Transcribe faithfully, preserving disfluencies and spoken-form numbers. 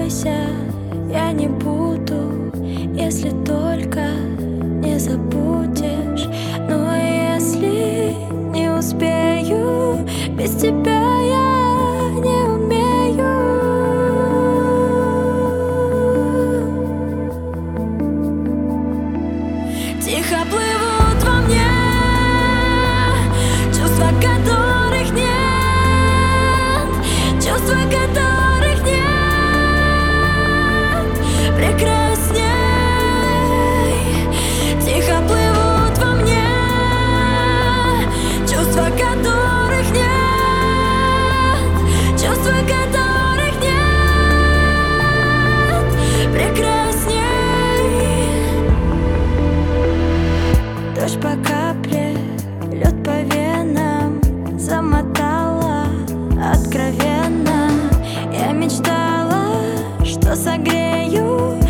бойся, я не буду, если только не забудешь. Ну а если не успею, без тебя я не умею. Тихо плывут во мне чувства, которых нет, чувства, которых нет. Прекрасней. Тихо плывут во мне чувства, которых нет, чувства, которых нет. Прекрасней. Дождь по капле, лед по венам, замотала откровенно. Я мечтала, что согрею